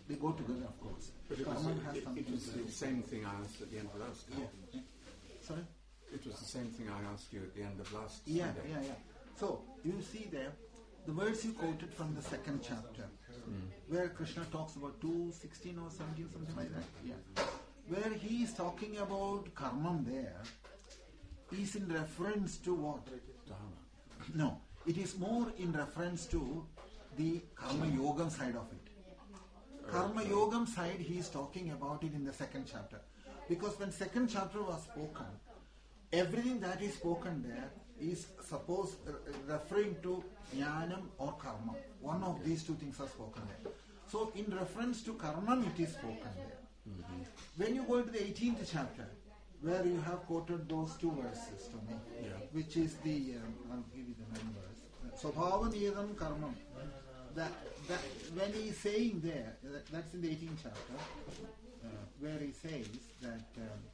They go together, of course. But it was the same thing I asked at the end of last time. Yeah. Sorry? It was the same thing I asked you at the end of last Sunday. Yeah. So, you see there, the verse you quoted from the second chapter, where Krishna talks about 2:16 or 17, something like that. Yeah. Where he is talking about karmam there, is in reference to what? Dharma. No, it is more in reference to the karma yogam side of it. Karma yogam side, he is talking about it in the second chapter. Because when second chapter was spoken, everything that is spoken there is referring to jnanam or karma. One of these two things are spoken there. So in reference to karma, it is spoken there. When you go to the 18th chapter, where you have quoted those two verses to me, which is the, I'll give you the numbers, Svabhavaniyadam karmam. That when he is saying there, that's in the 18th chapter, where he says that,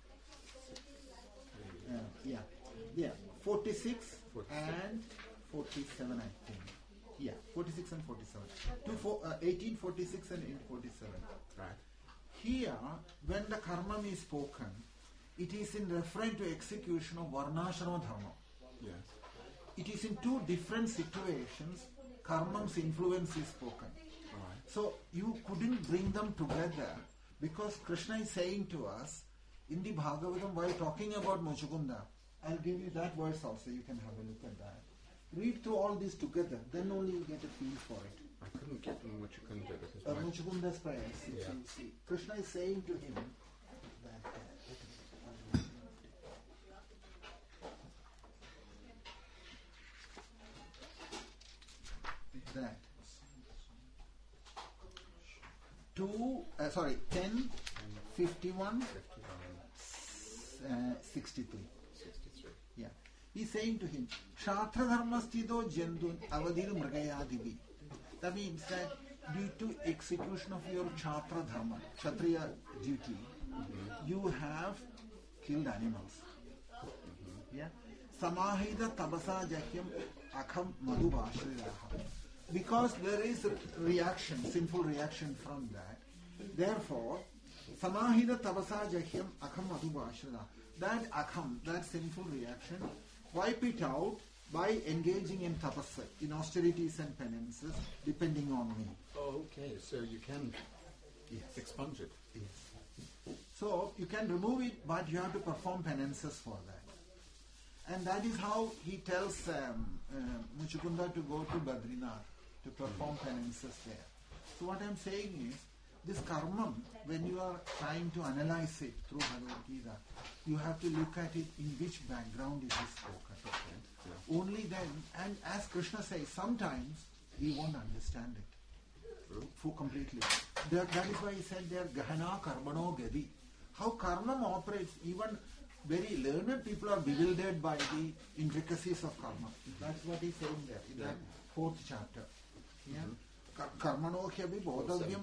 46 and 47, I think. Yeah, 46 and 47. 1846 and 1847. Right. Here, when the karma is spoken, it is in reference to execution of varnashrama dharma. Yes. It is in two different situations, karma's influence is spoken. Right. So, you couldn't bring them together because Krishna is saying to us, in the Bhagavatam, while talking about Muchukunda, I'll give you that verse also, you can have a look at that. Read through all these together, then only you get a feel for it. I couldn't get them Muchukunda because Muchukunda's prayers, you see. Krishna is saying to him that that 10, 51, 63. Yeah. He's saying to him, Shatra dharma sthido jandun avadir mragayadivi. That means that due to execution of your Shatra dharma, Kshatriya duty, you have killed animals. Yeah. Samahida tabasa jahyam akham madhu bhashriraha. Because there is a reaction, sinful reaction from that. Therefore, samahida tabasa jahyam akham madhu bhashriraha. That akham, that sinful reaction, wipe it out by engaging in tapasa, in austerities and penances, depending on me. Oh, okay. So you can expunge it. Yes. So you can remove it, but you have to perform penances for that. And that is how he tells Muchukunda to go to Badrinath to perform penances there. So what I am saying is, this karma, when you are trying to analyze it through Bhagavad Gita, you have to look at it in which background it is spoken. Only then, and as Krishna says, sometimes we won't understand it completely. That is why he said there, Gahana Karmano Gadi. How karma operates, even very learned people are bewildered by the intricacies of karma. That's what he's saying there in that 4th chapter. Yeah. Karmano hyavi bodhavyam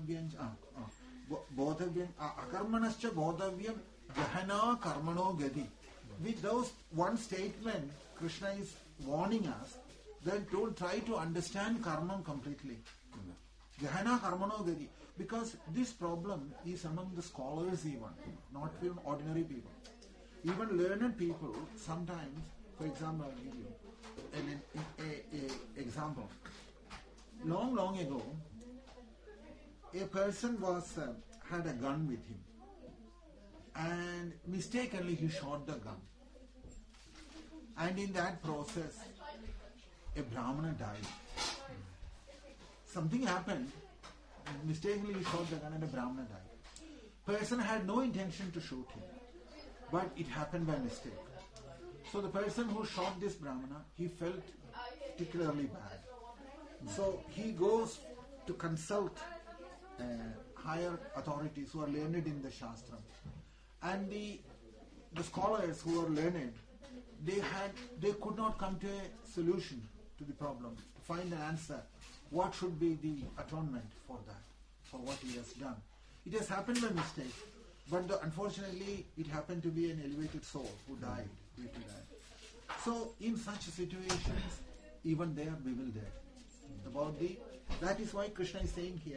akarmanascha bodhavyam jahana karmano gadi. With those one statement, Krishna is warning us that don't try to understand karma completely. Jahana karmano gadi. Because this problem is among the scholars even, not even ordinary people. Even learned people sometimes, for example, I'll give you an example. Long ago, a person had a gun with him, and mistakenly he shot the gun. And in that process, a Brahmana died. Something happened, mistakenly he shot the gun and a Brahmana died. Person had no intention to shoot him, but it happened by mistake. So the person who shot this Brahmana, he felt particularly bad. So he goes to consult higher authorities who are learned in the Shastra. And the scholars who are learned, they could not come to a solution to the problem, to find an answer. What should be the atonement for that, for what he has done? It has happened by mistake, but unfortunately it happened to be an elevated soul who died due to that. So in such situations, even they are bewildered about that is why Krishna is saying here,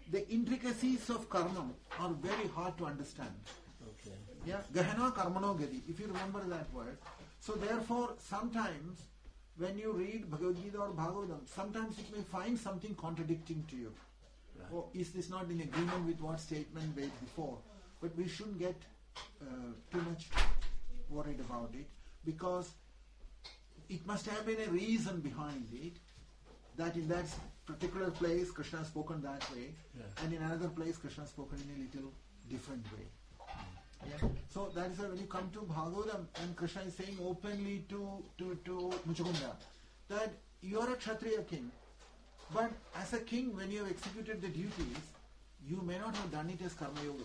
the intricacies of karma are very hard to understand. Okay. Yeah, Gahana Karmano Gadi, if you remember that word. So therefore, sometimes when you read Bhagavad Gita or Bhagavatam, sometimes it may find something contradicting to you. Right. Oh, is this not in agreement with what statement made before? But we shouldn't get too much worried about it, because it must have been a reason behind it, that in that particular place Krishna has spoken that way, and in another place Krishna has spoken in a little different way. Yeah. So that is why when you come to Bhagavatam and Krishna is saying openly to Muchukunda that you are a Kshatriya king, but as a king, when you have executed the duties, you may not have done it as Karma Yoga.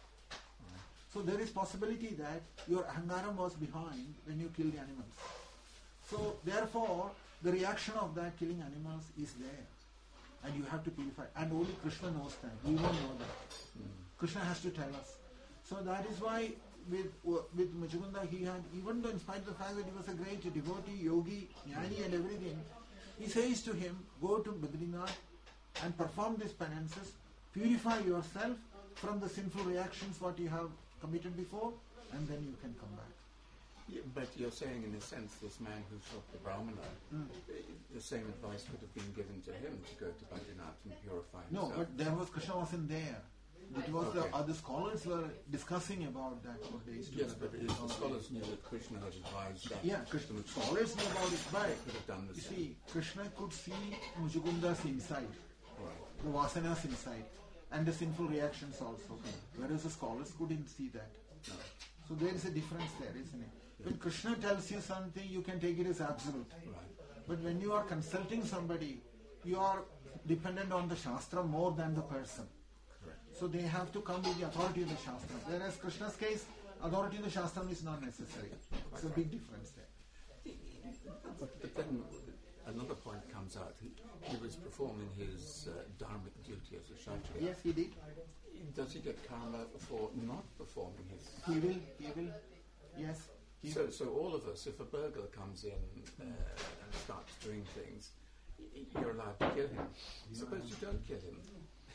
So there is possibility that your ahangaram was behind when you killed the animals. So therefore, the reaction of that killing animals is there, and you have to purify. And only Krishna knows that. We won't know that. Krishna has to tell us. So that is why with Muchukunda, he had, even though in spite of the fact that he was a great devotee, yogi, jnani and everything, he says to him, go to Badrinath and perform these penances, purify yourself from the sinful reactions what you have committed before, and then you can come back. Yeah, but you're saying, in a sense, this man who shot the Brahmana, the same advice would have been given to him to go to Badrinath and purify himself. No, but there was Krishna wasn't there. It was the other scholars were discussing about that for days. Yes, but the scholars knew that Krishna had advised that. Yeah, Krishna scholars knew about it, but could have done the you same. see, Krishna could see Muchukunda's inside, the vasanas inside, and the sinful reactions also, whereas the scholars couldn't see that. No. So there is a difference there, isn't it? When Krishna tells you something, you can take it as absolute. Right. But when you are consulting somebody, you are dependent on the Shastra more than the person. So they have to come with the authority of the Shastra. Whereas Krishna's case, authority of the Shastra is not necessary. It's a big difference there. But then another point comes out. He was performing his dharmic duty as a Kshatriya. Yes, he did. Does he get karma for not performing his... He will. Yes. So all of us, if a burglar comes in and starts doing things, you're allowed to kill him. Suppose you don't kill him.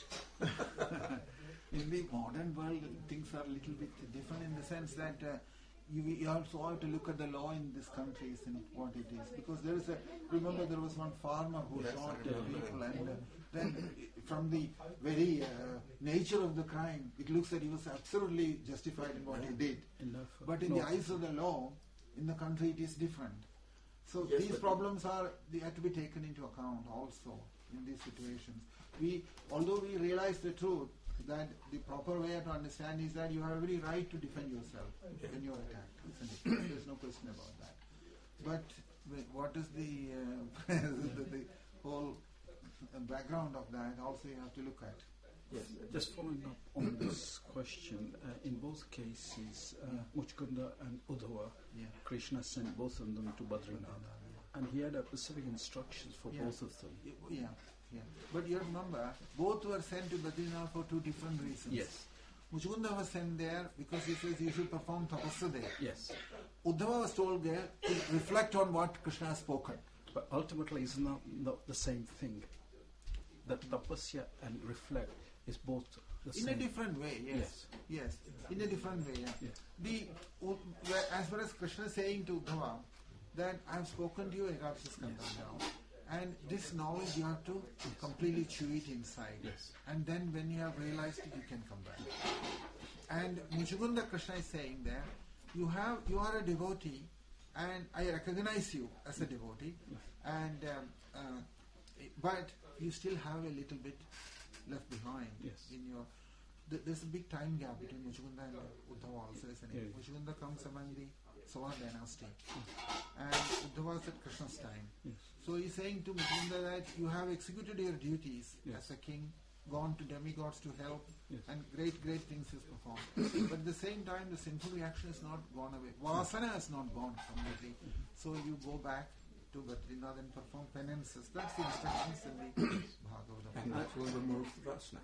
In the modern world, things are a little bit different in the sense that you also have to look at the law in this country, isn't what it is. Because there is remember there was one farmer who shot people, and then from the very nature of the crime, it looks that he was absolutely justified in what he did. But in the eyes of the law, in the country it is different. So these problems they have to be taken into account also in these situations. Although we realize the truth, that the proper way to understand is that you have every right to defend yourself when you are attacked, isn't it? There's no question about that. But what is the whole background of that also you have to look at. Yes, just following up on this question, in both cases, Muchukunda and Uddhava, Krishna sent both of them to Badrinath, and he had specific instructions for both of them. Yeah. But you remember, both were sent to Badrinath for two different reasons. Yes. Muchukunda was sent there because he says you should perform tapasya there. Yes. Uddhava was told there to reflect on what Krishna has spoken. But ultimately, it's not the same thing. That tapasya and reflect is both the same. In a different way, yes. In a different way, as far as Krishna is saying to Uddhava, that I have spoken to you, Ekadasi Skandha now. And this knowledge you have to completely chew it inside. Yes. And then when you have realized it, you can come back. And Muchukunda Krishna is saying there, you are a devotee, and I recognize you as a devotee, and but you still have a little bit left behind in your. There's a big time gap between Muchukunda and Uddhava also, isn't it? Muchukunda comes among the Savan dynasty, and Uddhava is at Krishna's time. So he's saying to Muchukunda that you have executed your duties as a king, gone to demigods to help, and great things is performed. But at the same time, the sinful reaction is not gone away. Vasana has not gone completely. So you go back to Badrinath and perform penances. That's the instructions in the Bhagavatam. And that will remove the vasana.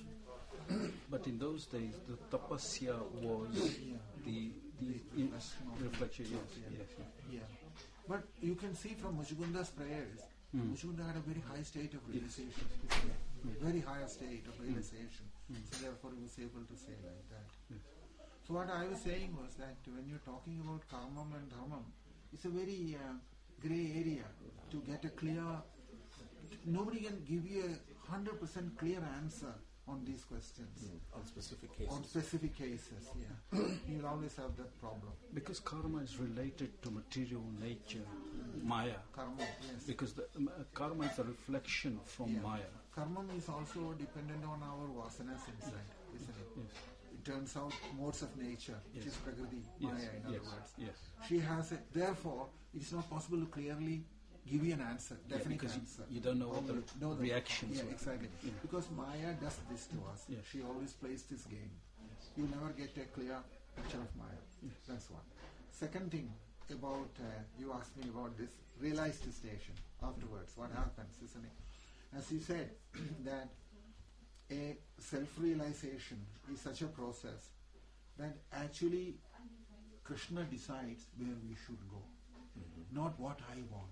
But in those days, the tapasya was the reflection. Yeah. But you can see from Muchukunda's prayers, Muchukunda had a very high state of realization. very higher state of realization. So therefore he was able to say like that. So what I was saying was that when you're talking about karmam and dharmam, it's a very grey area to get a clear. Nobody can give you a 100% clear answer on these questions. On specific cases. On specific cases, yeah. You'll always have that problem. Because karma is related to material nature, Maya. Karma, yes. Because the karma is a reflection from Maya. Karma is also dependent on our vasanas inside, isn't it? Yes. It turns out modes of nature, which is Prakriti, Maya in other words. Yes. She has it. Therefore, it is not possible to clearly give you an answer, definite because answer. You don't know what the reactions Yeah, are. exactly. Yeah. Because Maya does this to us. Yes. She always plays this game. You never get a clear picture of Maya. Yes. That's one. Second thing about, you asked me about this realized station afterwards. What happens, isn't it? As you said, that a self-realization is such a process that actually Krishna decides where we should go, not what I want.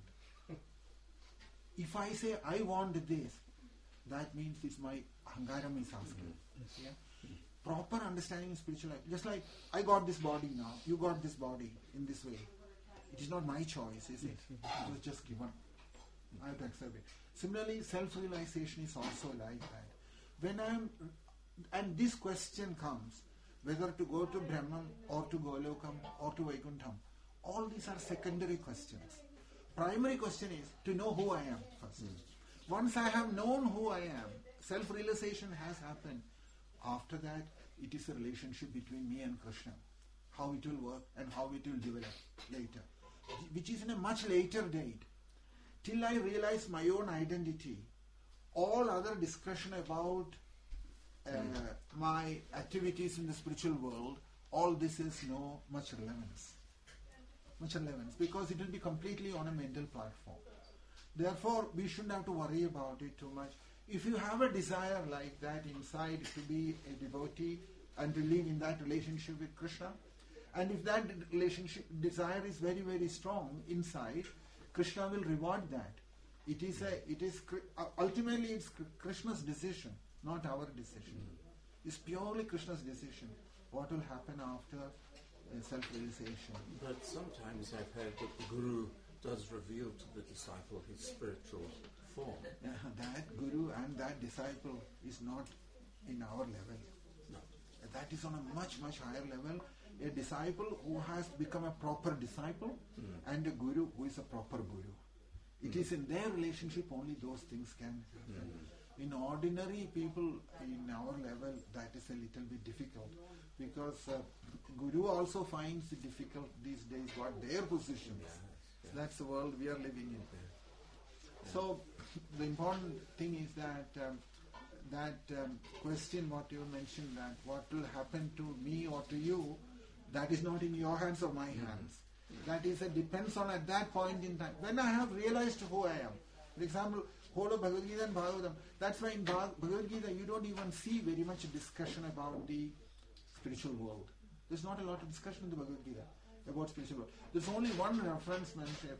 If I say I want this, that means it's my ahangaram is asking. Yeah? Proper understanding in spiritual life. Just like I got this body now, you got this body in this way. It is not my choice, is it? It was just given. I have to accept it. Similarly, self-realization is also like that. And this question comes, whether to go to Brahman or to Golokam or to Vaikuntham, all these are secondary questions. Primary question is to know who I am first. Once I have known who I am, self-realization has happened. After that, it is a relationship between me and Krishna. How it will work and how it will develop later. Which is in a much later date. Till I realize my own identity, all other discussion about my activities in the spiritual world, all this is no much relevance. Much relevance, because it will be completely on a mental platform. Therefore, we shouldn't have to worry about it too much. If you have a desire like that inside to be a devotee and to live in that relationship with Krishna, and if that relationship desire is very, very strong inside, Krishna will reward that. Ultimately it's Krishna's decision, not our decision. It's purely Krishna's decision. What will happen after self-realization? But sometimes I've heard that the Guru does reveal to the disciple his spiritual form. That Guru and that disciple is not in our level. No. That is on a much, much higher level. A disciple who has become a proper disciple and a Guru who is a proper Guru. It is in their relationship only those things can happen. In ordinary people in our level, that is a little bit difficult, because Guru also finds it difficult these days what their position is. That's the world we are living in. So the important thing is that question what you mentioned, that what will happen to me or to you, that is not in your hands or my hands. That is, it depends on at that point in time. When I have realized who I am, for example, whole of Bhagavad Gita and Bhagavatam, that's why in Bhagavad Gita you don't even see very much discussion about the spiritual world. There's not a lot of discussion in the Bhagavad Gita about spiritual world. There's only one reference mentioned,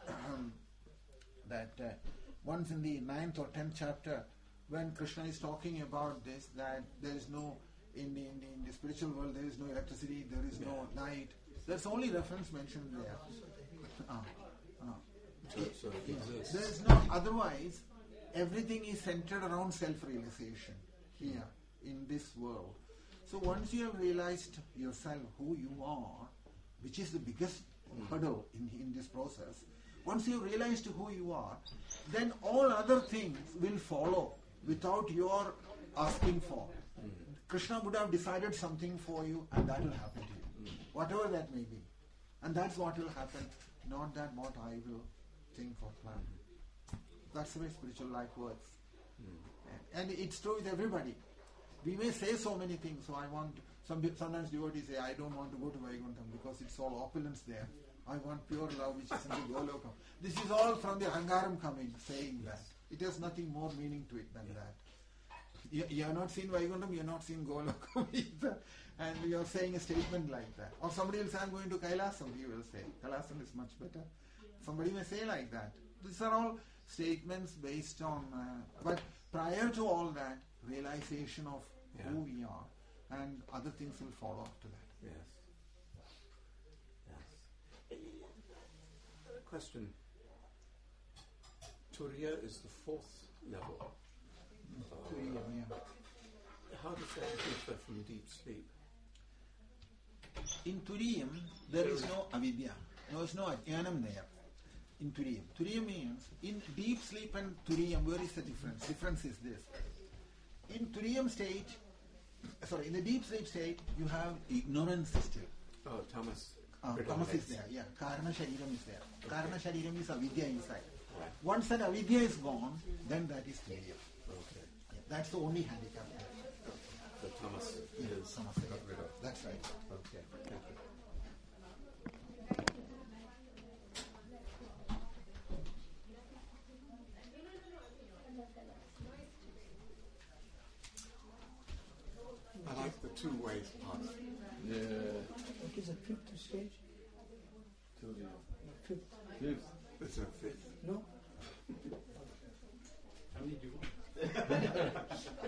that once in the 9th or 10th chapter, when Krishna is talking about this, that there is no, in the spiritual world, there is no electricity, there is no light. There's only reference mentioned there. So it exists. There is no, otherwise, everything is centered around self-realization here, in this world. So once you have realized yourself, who you are, which is the biggest hurdle in this process, once you have realized who you are, then all other things will follow without your asking for. Krishna would have decided something for you, and that will happen to you, whatever that may be. And that's what will happen, not that what I will think or plan. That's the way spiritual life works. And it's true with everybody. We may say so many things. So I want, sometimes devotees say, I don't want to go to Vaikuntham because it's all opulence there. I want pure love which is in the Golokam. This is all from the Ahangaram coming, saying that. It has nothing more meaning to it than that. You have not seen Vaikuntham, you have not seen Golokam either. And you are saying a statement like that. Or somebody will say, I'm going to Kailasam, he will say. Kailasam is much better. Somebody may say like that. These are all statements based on... but prior to all that, realization of who we are, and other things will follow after that. Yes. Yes. Question. Turiya is the fourth level. How does that differ from deep sleep? In Turiyam, there is no avidya. There is no ajnanam there. In Turiyam. Turiyam means, in deep sleep and Turiyam, where is the difference? Difference is this. In Turiyam state, in the deep sleep state, you have ignorance still. Oh, tamas. Tamas is there, yeah. Karana Shariram is there. Karana Shariram is avidya inside. Right. Once that avidya is gone, then that is Turiyam. Okay. Yeah, that's the only handicap. The tamas is Tamas, got rid of. that's right. Okay, thank you. I like the two ways path. What is the fifth stage? Fifth. There's no fifth. No? How many do you want?